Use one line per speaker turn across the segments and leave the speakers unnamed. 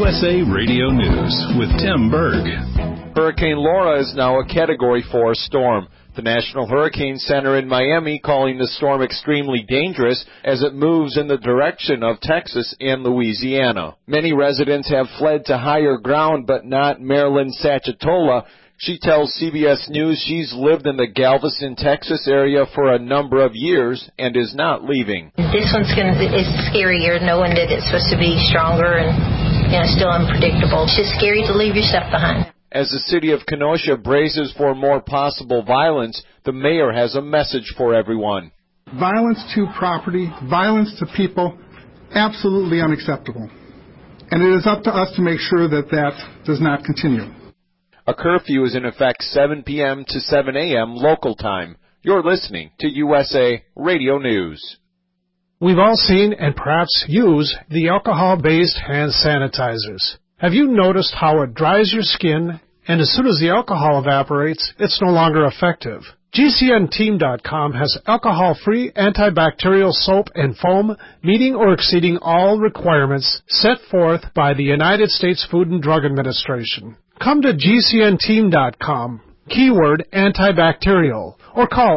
USA Radio News with Tim Berg.
Hurricane Laura is now a Category 4 storm. The National Hurricane Center in Miami calling the storm extremely dangerous as it moves in the direction of Texas and Louisiana. Many residents have fled to higher ground, but not Marilyn Sachatola. She tells CBS News she's lived in the Galveston, Texas area for a number of years and is not leaving.
This one's is scarier knowing that it's supposed to be stronger and still unpredictable. It's just scary to leave your stuff behind.
As the city of Kenosha braces for more possible violence, the mayor has a message for everyone.
Violence to property, violence to people, absolutely unacceptable. And it is up to us to make sure that that does not continue.
A curfew is in effect 7 p.m. to 7 a.m. local time. You're listening to USA Radio News.
We've all seen and perhaps use the alcohol-based hand sanitizers. Have you noticed how it dries your skin, and as soon as the alcohol evaporates, it's no longer effective? GCNteam.com has alcohol-free antibacterial soap and foam meeting or exceeding all requirements set forth by the United States Food and Drug Administration. Come to GCNteam.com, keyword antibacterial, or call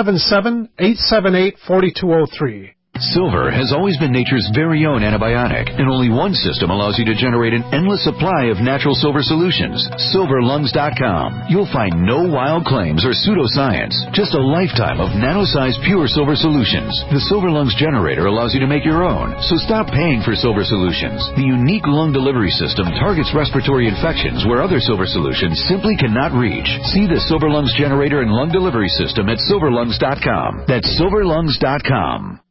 877-878-4203.
Silver has always been nature's very own antibiotic, and only one system allows you to generate an endless supply of natural silver solutions. SilverLungs.com. You'll find no wild claims or pseudoscience, just a lifetime of nano-sized pure silver solutions. The Silver Lungs generator allows you to make your own, so stop paying for silver solutions. The unique lung delivery system targets respiratory infections where other silver solutions simply cannot reach. See the Silver Lungs generator and lung delivery system at SilverLungs.com. That's SilverLungs.com.